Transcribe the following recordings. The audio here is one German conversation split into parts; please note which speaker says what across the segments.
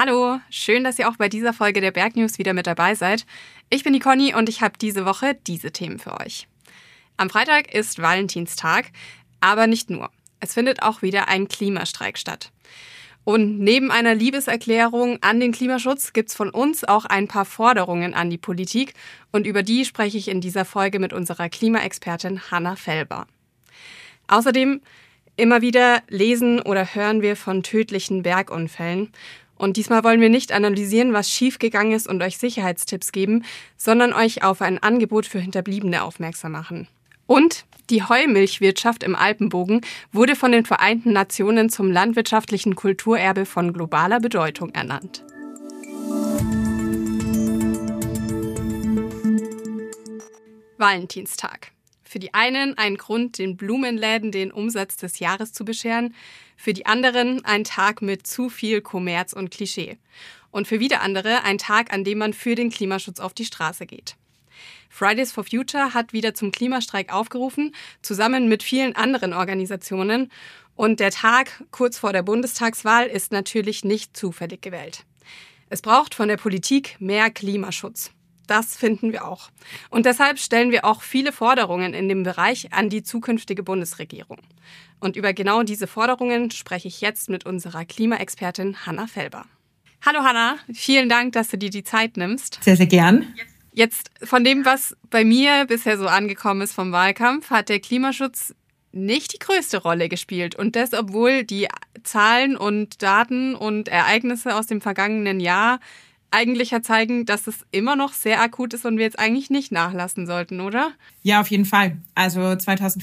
Speaker 1: Hallo, schön, dass ihr auch bei dieser Folge der Bergnews wieder mit dabei seid. Ich bin die Conny und ich habe diese Woche diese Themen für euch. Am Freitag ist Valentinstag, aber nicht nur. Es findet auch wieder ein Klimastreik statt. Und neben einer Liebeserklärung an den Klimaschutz gibt's von uns auch ein paar Forderungen an die Politik und über die spreche ich in dieser Folge mit unserer Klimaexpertin Hanna Felber. Außerdem immer wieder lesen oder hören wir von tödlichen Bergunfällen. Und diesmal wollen wir nicht analysieren, was schiefgegangen ist und euch Sicherheitstipps geben, sondern euch auf ein Angebot für Hinterbliebene aufmerksam machen. Und die Heumilchwirtschaft im Alpenbogen wurde von den Vereinten Nationen zum landwirtschaftlichen Kulturerbe von globaler Bedeutung ernannt. Valentinstag. Für die einen ein Grund, den Blumenläden den Umsatz des Jahres zu bescheren, für die anderen ein Tag mit zu viel Kommerz und Klischee. Und für wieder andere ein Tag, an dem man für den Klimaschutz auf die Straße geht. Fridays for Future hat wieder zum Klimastreik aufgerufen, zusammen mit vielen anderen Organisationen. Und der Tag kurz vor der Bundestagswahl ist natürlich nicht zufällig gewählt. Es braucht von der Politik mehr Klimaschutz. Das finden wir auch. Und deshalb stellen wir auch viele Forderungen in dem Bereich an die zukünftige Bundesregierung. Und über genau diese Forderungen spreche ich jetzt mit unserer Klimaexpertin Hanna Felber. Hallo Hanna, vielen Dank, dass du dir die Zeit nimmst.
Speaker 2: Sehr, sehr gern.
Speaker 1: Jetzt von dem, was bei mir bisher so angekommen ist vom Wahlkampf, hat der Klimaschutz nicht die größte Rolle gespielt. Und das, obwohl die Zahlen und Daten und Ereignisse aus dem vergangenen Jahr eigentlich ja zeigen, dass es immer noch sehr akut ist und wir jetzt eigentlich nicht nachlassen sollten, oder?
Speaker 2: Ja, auf jeden Fall. Also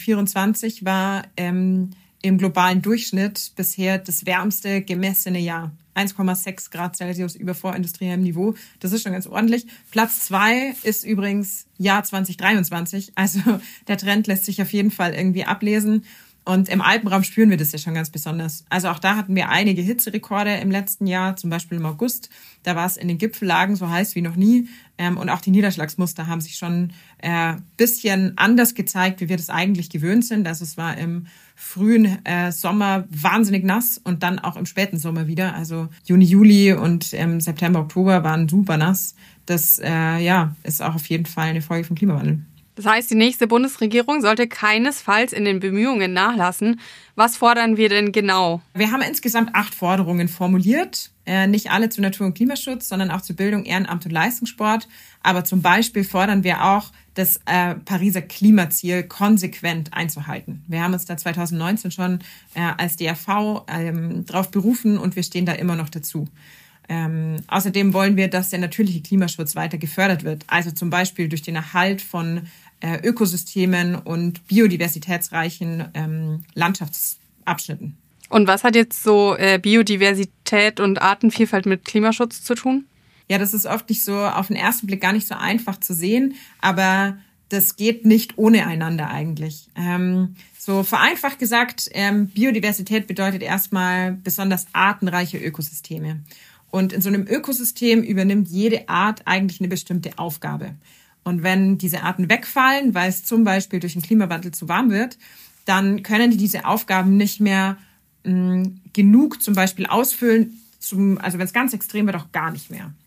Speaker 2: 2024 war im globalen Durchschnitt bisher das wärmste gemessene Jahr. 1,6 Grad Celsius über vorindustriellem Niveau. Das ist schon ganz ordentlich. Platz 2 ist übrigens Jahr 2023. Also der Trend lässt sich auf jeden Fall irgendwie ablesen. Und im Alpenraum spüren wir das ja schon ganz besonders. Also auch da hatten wir einige Hitzerekorde im letzten Jahr, zum Beispiel im August. Da war es in den Gipfellagen so heiß wie noch nie. Und auch die Niederschlagsmuster haben sich schon bisschen anders gezeigt, wie wir das eigentlich gewöhnt sind. Also es war im frühen Sommer wahnsinnig nass und dann auch im späten Sommer wieder. Also Juni, Juli und September, Oktober waren super nass. Das ist auch auf jeden Fall eine Folge vom Klimawandel.
Speaker 1: Das heißt, die nächste Bundesregierung sollte keinesfalls in den Bemühungen nachlassen. Was fordern wir denn genau?
Speaker 2: Wir haben insgesamt 8 Forderungen formuliert. Nicht alle zu Natur- und Klimaschutz, sondern auch zu Bildung, Ehrenamt und Leistungssport. Aber zum Beispiel fordern wir auch, das Pariser Klimaziel konsequent einzuhalten. Wir haben uns da 2019 schon als DRV drauf berufen und wir stehen da immer noch dazu. Außerdem wollen wir, dass der natürliche Klimaschutz weiter gefördert wird. Also zum Beispiel durch den Erhalt von Ökosystemen und biodiversitätsreichen Landschaftsabschnitten.
Speaker 1: Und was hat jetzt so Biodiversität und Artenvielfalt mit Klimaschutz zu tun?
Speaker 2: Ja, das ist oft nicht so auf den ersten Blick gar nicht so einfach zu sehen, aber das geht nicht ohne einander eigentlich. So vereinfacht gesagt, Biodiversität bedeutet erstmal besonders artenreiche Ökosysteme. Und in so einem Ökosystem übernimmt jede Art eigentlich eine bestimmte Aufgabe. Und wenn diese Arten wegfallen, weil es zum Beispiel durch den Klimawandel zu warm wird, dann können die diese Aufgaben nicht mehr genug zum Beispiel ausfüllen, also wenn es ganz extrem wird, auch gar nicht mehr.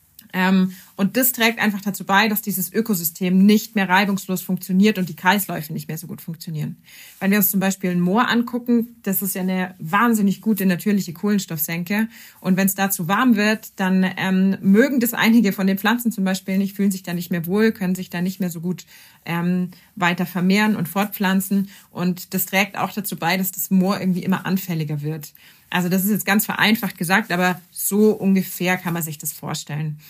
Speaker 2: Und das trägt einfach dazu bei, dass dieses Ökosystem nicht mehr reibungslos funktioniert und die Kreisläufe nicht mehr so gut funktionieren. Wenn wir uns zum Beispiel ein Moor angucken, das ist ja eine wahnsinnig gute natürliche Kohlenstoffsenke. Und wenn es da zu warm wird, dann mögen das einige von den Pflanzen zum Beispiel nicht, fühlen sich da nicht mehr wohl, können sich da nicht mehr so gut weiter vermehren und fortpflanzen. Und das trägt auch dazu bei, dass das Moor irgendwie immer anfälliger wird. Also das ist jetzt ganz vereinfacht gesagt, aber so ungefähr kann man sich das vorstellen.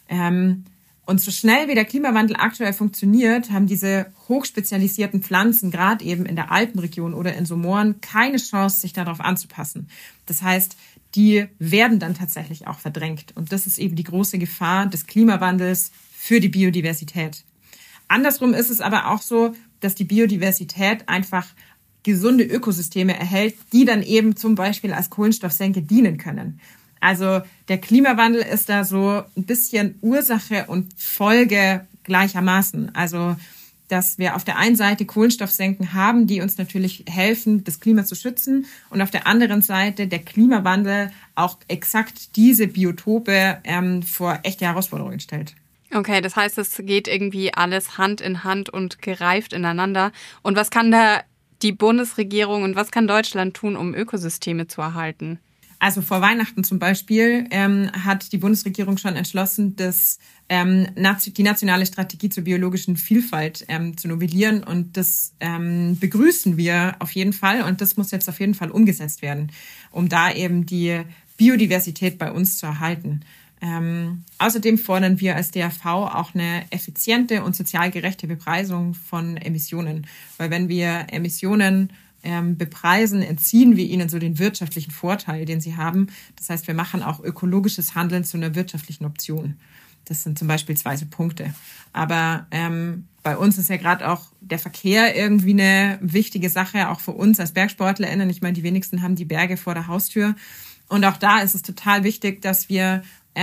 Speaker 2: Und so schnell wie der Klimawandel aktuell funktioniert, haben diese hochspezialisierten Pflanzen, gerade eben in der Alpenregion oder in so Mooren, keine Chance, sich darauf anzupassen. Das heißt, die werden dann tatsächlich auch verdrängt. Und das ist eben die große Gefahr des Klimawandels für die Biodiversität. Andersrum ist es aber auch so, dass die Biodiversität einfach gesunde Ökosysteme erhält, die dann eben zum Beispiel als Kohlenstoffsenke dienen können. Also der Klimawandel ist da so ein bisschen Ursache und Folge gleichermaßen. Also dass wir auf der einen Seite Kohlenstoffsenken haben, die uns natürlich helfen, das Klima zu schützen, und auf der anderen Seite der Klimawandel auch exakt diese Biotope vor echte Herausforderungen stellt.
Speaker 1: Okay, das heißt, es geht irgendwie alles Hand in Hand und gereift ineinander. Und was kann da die Bundesregierung und was kann Deutschland tun, um Ökosysteme zu erhalten?
Speaker 2: Also vor Weihnachten zum Beispiel hat die Bundesregierung schon entschlossen, dass die nationale Strategie zur biologischen Vielfalt zu novellieren, und das begrüßen wir auf jeden Fall, und das muss jetzt auf jeden Fall umgesetzt werden, um da eben die Biodiversität bei uns zu erhalten. Außerdem fordern wir als DRV auch eine effiziente und sozial gerechte Bepreisung von Emissionen, weil wenn wir Emissionen bepreisen, entziehen wir ihnen so den wirtschaftlichen Vorteil, den sie haben. Das heißt, wir machen auch ökologisches Handeln zu einer wirtschaftlichen Option. Das sind zum Beispiel 2 so Punkte. Aber bei uns ist ja gerade auch der Verkehr irgendwie eine wichtige Sache, auch für uns als BergsportlerInnen. Ich meine, die wenigsten haben die Berge vor der Haustür. Und auch da ist es total wichtig, dass wir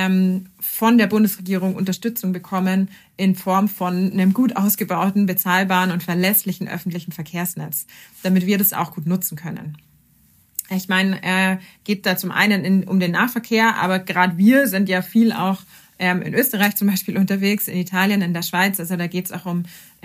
Speaker 2: von der Bundesregierung Unterstützung bekommen in Form von einem gut ausgebauten, bezahlbaren und verlässlichen öffentlichen Verkehrsnetz, damit wir das auch gut nutzen können. Ich meine, geht da zum einen um den Nahverkehr, aber gerade wir sind ja viel auch in Österreich zum Beispiel unterwegs, in Italien, in der Schweiz. Also da geht es auch um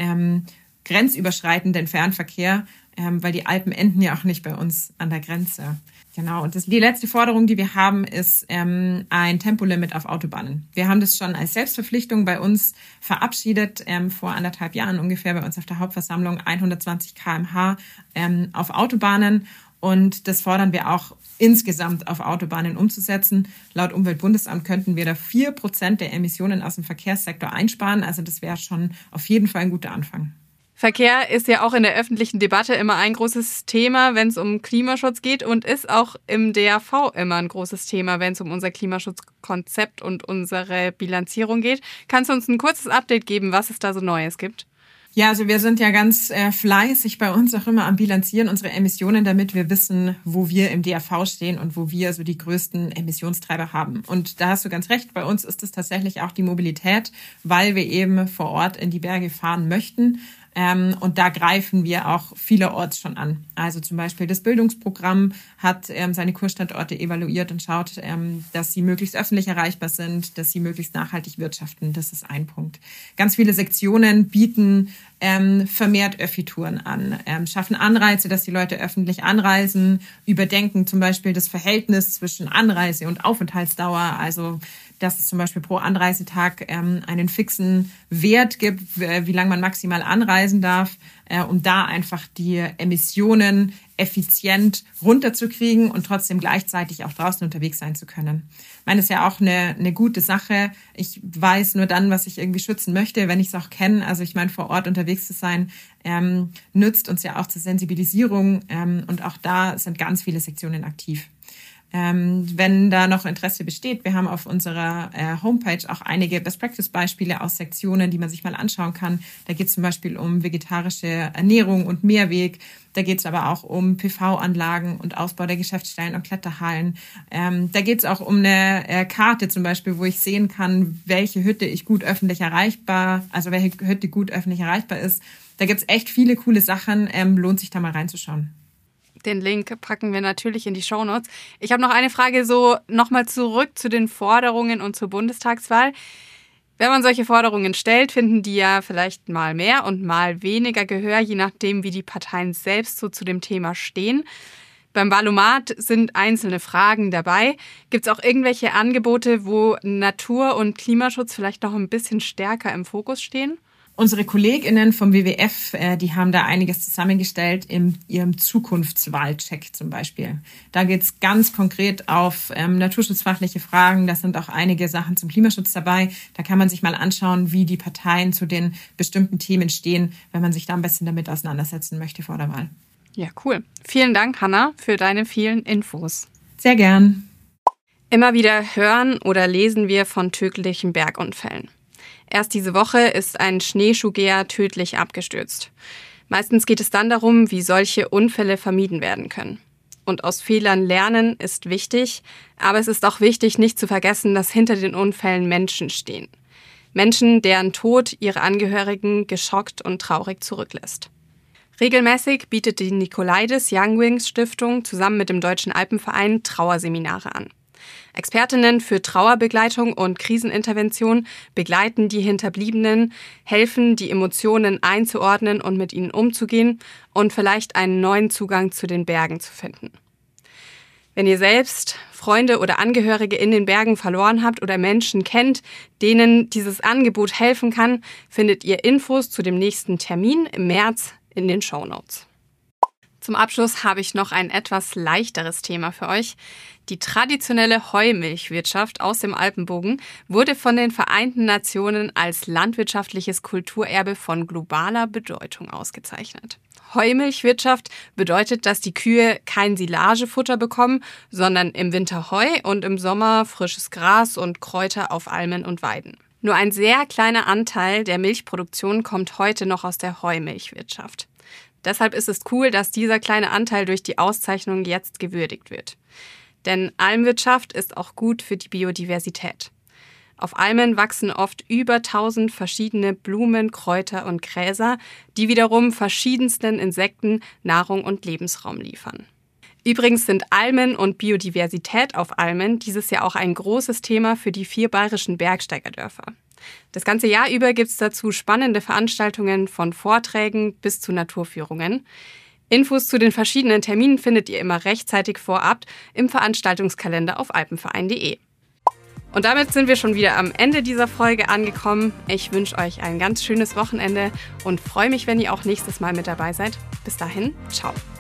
Speaker 2: grenzüberschreitenden Fernverkehr, weil die Alpen enden ja auch nicht bei uns an der Grenze. Genau, und die letzte Forderung, die wir haben, ist ein Tempolimit auf Autobahnen. Wir haben das schon als Selbstverpflichtung bei uns verabschiedet, vor 1,5 Jahren ungefähr bei uns auf der Hauptversammlung, 120 km/h auf Autobahnen. Und das fordern wir auch insgesamt auf Autobahnen umzusetzen. Laut Umweltbundesamt könnten wir da 4% der Emissionen aus dem Verkehrssektor einsparen. Also das wäre schon auf jeden Fall ein guter Anfang.
Speaker 1: Verkehr ist ja auch in der öffentlichen Debatte immer ein großes Thema, wenn es um Klimaschutz geht, und ist auch im DRV immer ein großes Thema, wenn es um unser Klimaschutzkonzept und unsere Bilanzierung geht. Kannst du uns ein kurzes Update geben, was es da so Neues gibt?
Speaker 2: Ja, also wir sind ja ganz fleißig bei uns auch immer am Bilanzieren unserer Emissionen, damit wir wissen, wo wir im DRV stehen und wo wir so die größten Emissionstreiber haben. Und da hast du ganz recht, bei uns ist es tatsächlich auch die Mobilität, weil wir eben vor Ort in die Berge fahren möchten. Und da greifen wir auch vielerorts schon an. Also zum Beispiel das Bildungsprogramm hat seine Kursstandorte evaluiert und schaut, dass sie möglichst öffentlich erreichbar sind, dass sie möglichst nachhaltig wirtschaften. Das ist ein Punkt. Ganz viele Sektionen bieten vermehrt Öffi-Touren an, schaffen Anreize, dass die Leute öffentlich anreisen, überdenken zum Beispiel das Verhältnis zwischen Anreise und Aufenthaltsdauer, also dass es zum Beispiel pro Anreisetag einen fixen Wert gibt, wie lange man maximal anreisen darf, um da einfach die Emissionen effizient runterzukriegen und trotzdem gleichzeitig auch draußen unterwegs sein zu können. Ich meine, das ist ja auch eine gute Sache. Ich weiß nur dann, was ich irgendwie schützen möchte, wenn ich es auch kenne. Also ich meine, vor Ort unterwegs zu sein, nützt uns ja auch zur Sensibilisierung, und auch da sind ganz viele Sektionen aktiv. Wenn da noch Interesse besteht, wir haben auf unserer Homepage auch einige Best-Practice-Beispiele aus Sektionen, die man sich mal anschauen kann. Da geht es zum Beispiel um vegetarische Ernährung und Mehrweg. Da geht es aber auch um PV-Anlagen und Ausbau der Geschäftsstellen und Kletterhallen. Da geht es auch um eine Karte zum Beispiel, wo ich sehen kann, welche Hütte ich gut öffentlich erreichbar, also welche Hütte gut öffentlich erreichbar ist. Da gibt es echt viele coole Sachen. Lohnt sich da mal reinzuschauen.
Speaker 1: Den Link packen wir natürlich in die Shownotes. Ich habe noch eine Frage, so nochmal zurück zu den Forderungen und zur Bundestagswahl. Wenn man solche Forderungen stellt, finden die ja vielleicht mal mehr und mal weniger Gehör, je nachdem, wie die Parteien selbst so zu dem Thema stehen. Beim Wahlomat sind einzelne Fragen dabei. Gibt es auch irgendwelche Angebote, wo Natur- und Klimaschutz vielleicht noch ein bisschen stärker im Fokus stehen?
Speaker 2: Unsere KollegInnen vom WWF, die haben da einiges zusammengestellt in ihrem Zukunftswahlcheck zum Beispiel. Da geht's ganz konkret auf naturschutzfachliche Fragen. Da sind auch einige Sachen zum Klimaschutz dabei. Da kann man sich mal anschauen, wie die Parteien zu den bestimmten Themen stehen, wenn man sich da ein bisschen damit auseinandersetzen möchte vor der Wahl.
Speaker 1: Ja, cool. Vielen Dank, Hanna, für deine vielen Infos.
Speaker 2: Sehr gern.
Speaker 1: Immer wieder hören oder lesen wir von tödlichen Bergunfällen. Erst diese Woche ist ein Schneeschuhgeher tödlich abgestürzt. Meistens geht es dann darum, wie solche Unfälle vermieden werden können. Und aus Fehlern lernen ist wichtig, aber es ist auch wichtig, nicht zu vergessen, dass hinter den Unfällen Menschen stehen. Menschen, deren Tod ihre Angehörigen geschockt und traurig zurücklässt. Regelmäßig bietet die Nikolaides Young Wings Stiftung zusammen mit dem Deutschen Alpenverein Trauerseminare an. Expertinnen für Trauerbegleitung und Krisenintervention begleiten die Hinterbliebenen, helfen, die Emotionen einzuordnen und mit ihnen umzugehen und vielleicht einen neuen Zugang zu den Bergen zu finden. Wenn ihr selbst Freunde oder Angehörige in den Bergen verloren habt oder Menschen kennt, denen dieses Angebot helfen kann, findet ihr Infos zu dem nächsten Termin im März in den Shownotes. Zum Abschluss habe ich noch ein etwas leichteres Thema für euch. Die traditionelle Heumilchwirtschaft aus dem Alpenbogen wurde von den Vereinten Nationen als landwirtschaftliches Kulturerbe von globaler Bedeutung ausgezeichnet. Heumilchwirtschaft bedeutet, dass die Kühe kein Silagefutter bekommen, sondern im Winter Heu und im Sommer frisches Gras und Kräuter auf Almen und Weiden. Nur ein sehr kleiner Anteil der Milchproduktion kommt heute noch aus der Heumilchwirtschaft. Deshalb ist es cool, dass dieser kleine Anteil durch die Auszeichnung jetzt gewürdigt wird. Denn Almwirtschaft ist auch gut für die Biodiversität. Auf Almen wachsen oft über 1000 verschiedene Blumen, Kräuter und Gräser, die wiederum verschiedensten Insekten Nahrung und Lebensraum liefern. Übrigens sind Almen und Biodiversität auf Almen dieses Jahr auch ein großes Thema für die 4 bayerischen Bergsteigerdörfer. Das ganze Jahr über gibt es dazu spannende Veranstaltungen von Vorträgen bis zu Naturführungen. Infos zu den verschiedenen Terminen findet ihr immer rechtzeitig vorab im Veranstaltungskalender auf alpenverein.de. Und damit sind wir schon wieder am Ende dieser Folge angekommen. Ich wünsche euch ein ganz schönes Wochenende und freue mich, wenn ihr auch nächstes Mal mit dabei seid. Bis dahin, ciao.